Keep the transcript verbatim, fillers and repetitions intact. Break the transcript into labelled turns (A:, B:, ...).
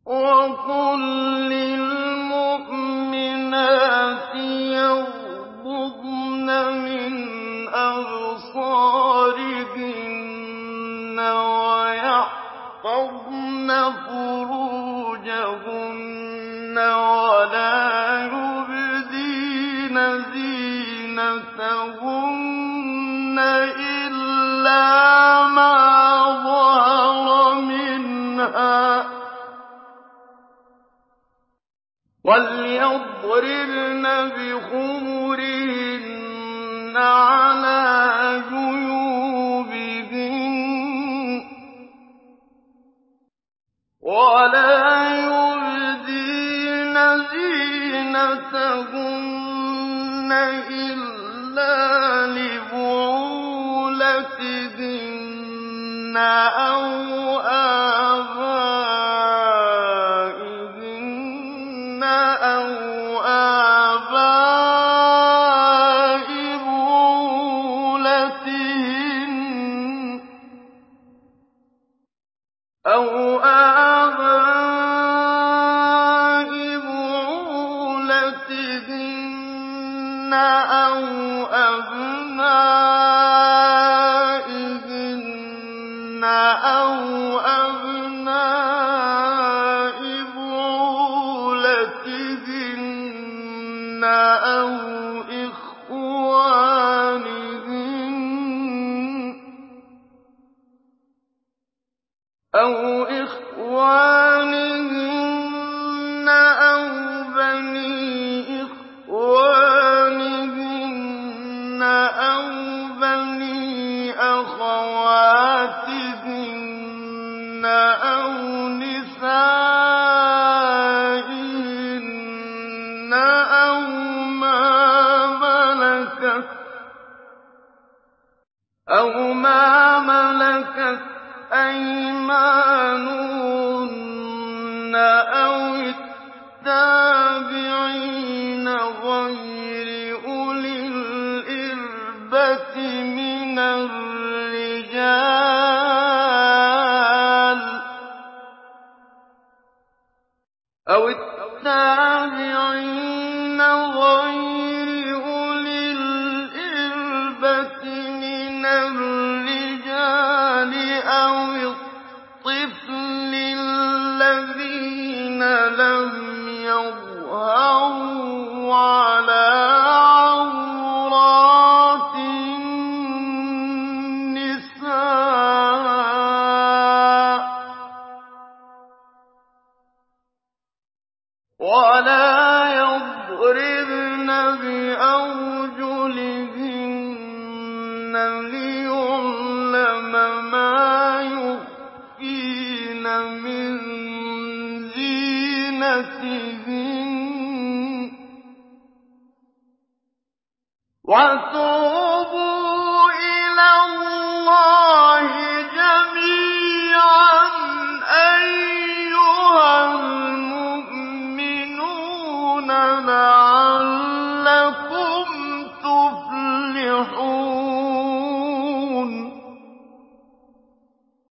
A: وَقُل لِّلْمُؤْمِنَاتِ يَغْضُضْنَ مِنْ أَبْصَارِهِنَّ وَيَحْفَظْنَ فُرُوجَهُنَّ وَلَا يُبْدِينَ زِينَتَهُنَّ إِلَّا مَا ظَهَرَ مِنْهَا ۖ وَلْيَضْرِبْنَ بِخُمُرِهِنَّ عَلَىٰ جُيُوبِهِنَّ ۖ وَلَا يُبْدِينَ زِينَتَهُنَّ إِلَّا لِبُعُولَتِهِنَّ أَوْ آبَائِهِنَّ أَوْ آبَاءِ بُعُولَتِهِنَّ أَوْ أَبْنَائِهِنَّ أَوْ أَبْنَاءِ بُعُولَتِهِنَّ أَوْ إِخْوَانِهِنَّ أَوْ بَنِي إِخْوَانِهِنَّ أَوْ بَنِي أَخَوَاتِهِنَّ أَوْ نِسَائِهِنَّ أَوْ مَا مَلَكَتْ أَيْمَانُهُنَّ أَوِ التَّابِعِينَ غَيْرِ أُولِي الْإِرْبَةِ مِنَ الرِّجَالِ أَوِ الطِّفْلِ الَّذِينَ لَمْ يَظْهَرُوا عَلَىٰ عَوْرَاتِ النِّسَاءِ ۖ وَلَا يَضْرِبْنَ بِأَرْجُلِهِنَّ لِيُعْلَمَ مَا يُخْفِينَ مِن زِينَتِهِنَّ ۚ وَتُوبُوا إِلَى اللَّهِ جَمِيعًا أَيُّهَا الْمُؤْمِنُونَ